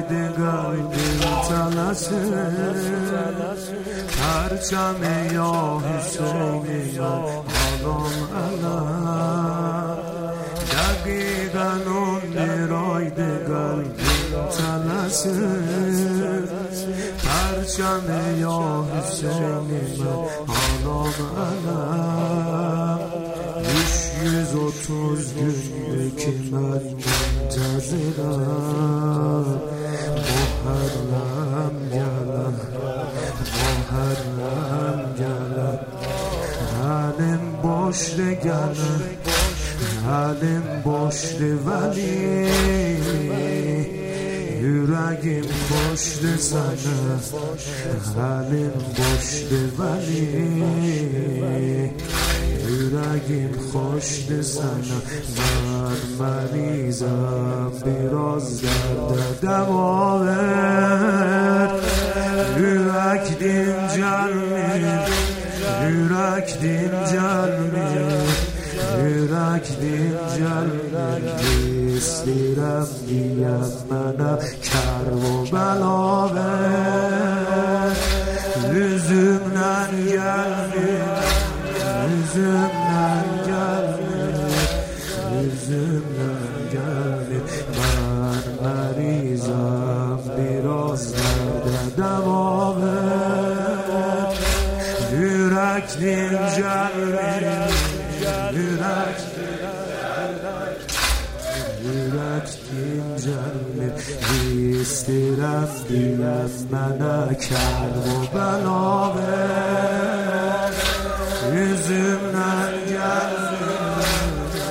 قلب تلسه پرچم یا حسین من حالم علم دقیقا اون راید قلب تلسه پرچم یا حسین من حالم علم 330 günde ki ben muntazırım Muharrem gelen, Muharrem gelen Halim boştu gelen, halim boştu veli Yüreğim boştu sana, halim boştu veli yüreğim hoştu sana ben mریضم biraz derde deva ver yürek dincelmir yürek dincelmir yürek dincelmir istirem diyem bana kar ve bela ver yüzümden gelmir yüzümden gelmir, yüzümden gelmir Ben mریضم biraz derde deva ver Yürek dincelmir, yürek dincelmir İstirem diyem bana kar ve bela ver Yüzümden gelmir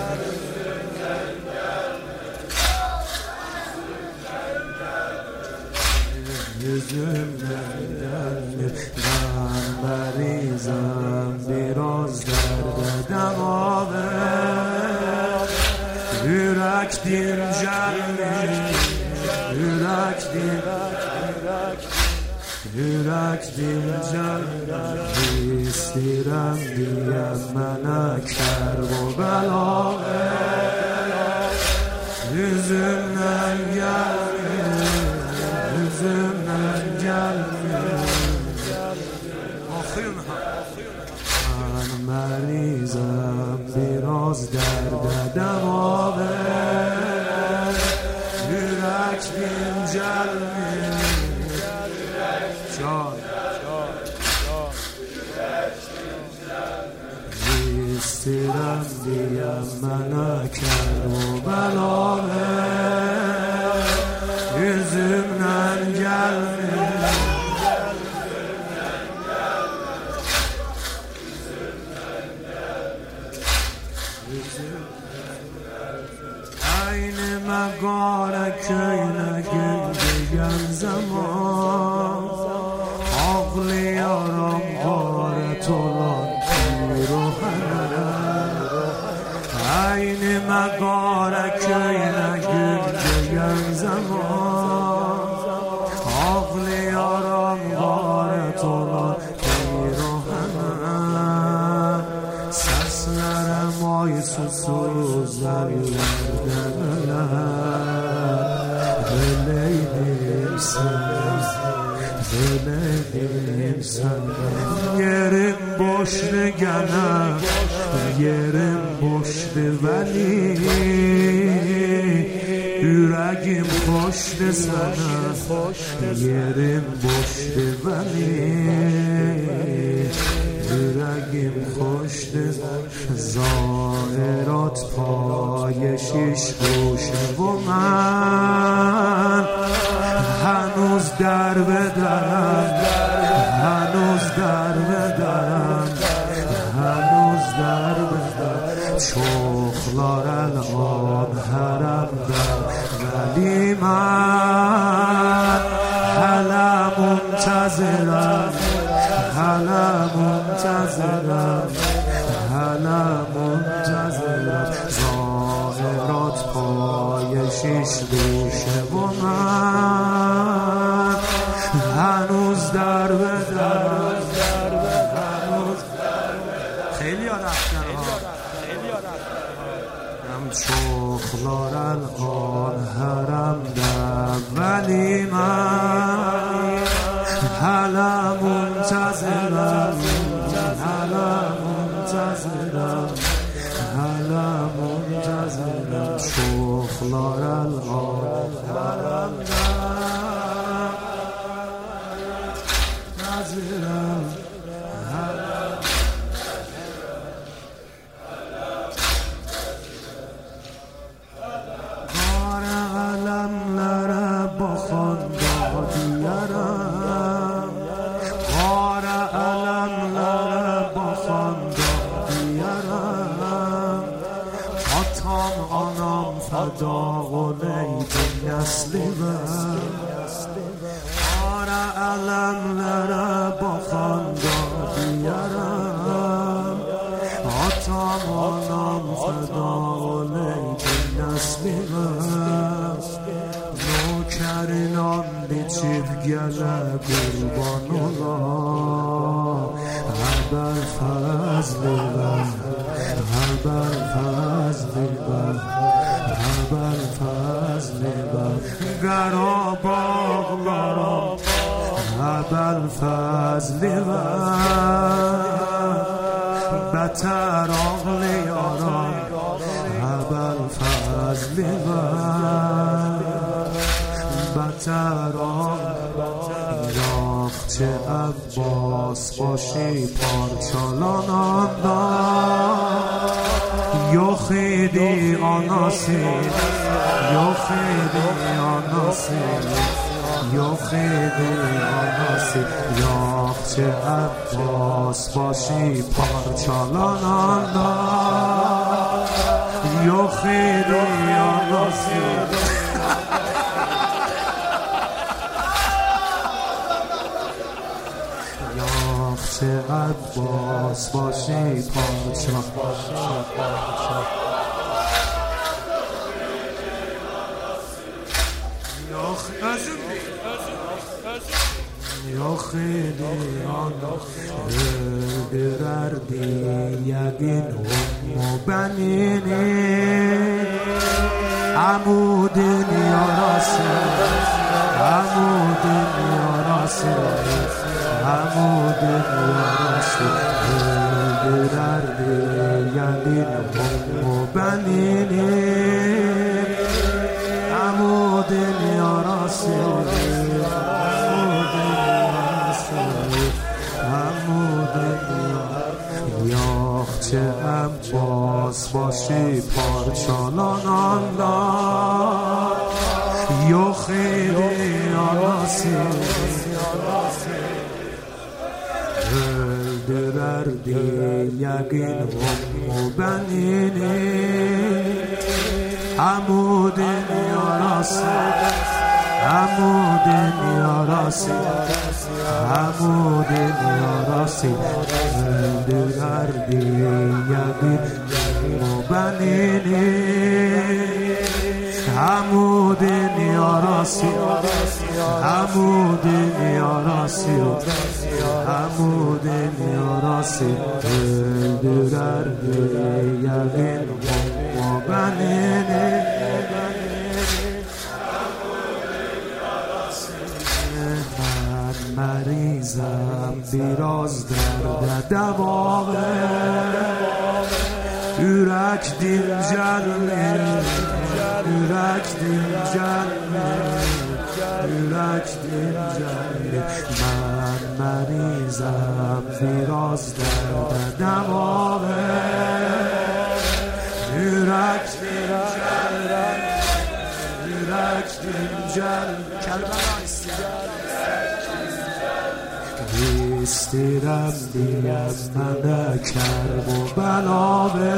Yüzümden gelmir Ben mریضم biraz derde deva ver Yürek dincelmir Yürek dincelmir İstirem diyem bana kar ve bela ver Yüzümden gelmir Yüzümden gelmir Ben mریضم biraz derde deva ver Yürek dincelmir İstirem diyem bana kar ve bela ver Yüzümden gelmir Aynı megare köyüne gündüyen zaman Ağlıyorum garet olan Aynı megare köyüne gündüyen zaman Ağlıyorum garet olan pirohana Seslerim ay susuz ellerde Öleydim sen, öleydim sen Yerim boştu gene, yerim boştu veli Yüreğim hoştu sana, yerim boştu veli Yüreğim hoştu Zairat pای شیش گوشه و من هنوز در بدرم هنوز در بدرم هنوز در بدرم شوخلار الان حرم در ولی من هلا منتظرم هلا منتظرم هلا منتظرم ظاهرات پای شیش دوشه و من هنوز در بدرم خیلی ها رفتن ها شوخلار الان الغان حرم دم ولی من هلا منتظرم شوخلار الغان حرم دم نظرم بار علملره با خاندادیرم بار علملره با خاندادیرم آتام آنام فدا و لیدی نسلیم بار علملره با خاندادیرم آتام آنام فدا و لیدی نسلیم نوکرینان بیچیب گله قربان الله هبل فضلی بم هبل فضلی بم هبل فضلی بم گرا باغلارم هبل فضلی بم بتر آغلیارم هبل فضلی بم بتر یاخچه عباس باشی پارچالانان دا یا خیلی آناسی یا خیلی آناسی یا خیلی آناسی یاخچه عباس باشی پارچالانان دا یا خیلی آناسی یاخچه عباس باشی پارچا یا خیلی آنها دردی یقین هم بنینی عمودین یا راسی عمودین یا راسی عمودین یا راسی دردی یقین هم بنینی عمودین یا راسی یاخچه عباس باشی پارچالانان دا یا خیلی آناسی دردی یقین هم بنینی عمودین یا راسی عمودین یا راسی عمودین یا راسی دردی یقین مبنینی عمودین یا راسی عمودین یا راسی عمودین یا راسی دردی یقین مبنینی مریضم بیراز درد دواغه یورک دیم جلمه یورک دیم جلمه یورک دیم جلمه من مریضم بیراز درد دواغه یورک دیم جلمه یورک دیم جلمه کلمه استیرم دیم من کرب و بلاوه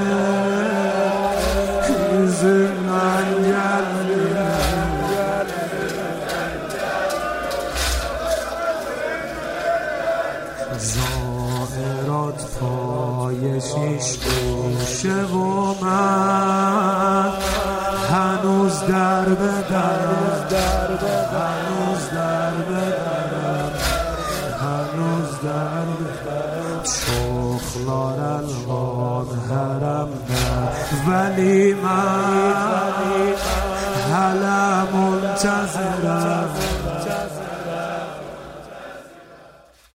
yüzünden geldim ظاهرات پای شیش گوشه و من هنوز در بدرم هنوز در بدرم هنوز در بدرم شوخلار الغان حرم نه ولی من هلا منتظرم